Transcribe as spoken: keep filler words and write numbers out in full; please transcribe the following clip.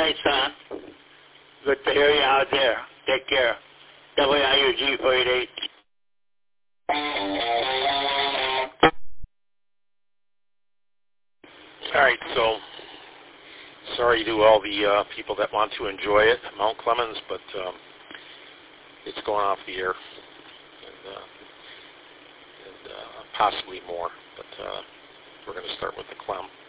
right, son. Good to hear you out there. Take care. W I U G four eight eight. All right, so sorry to all the uh, people that want to enjoy it at Mount Clemens, but um, it's going off the air, and, uh, and uh, possibly more. But uh, we're going to start with the Clem.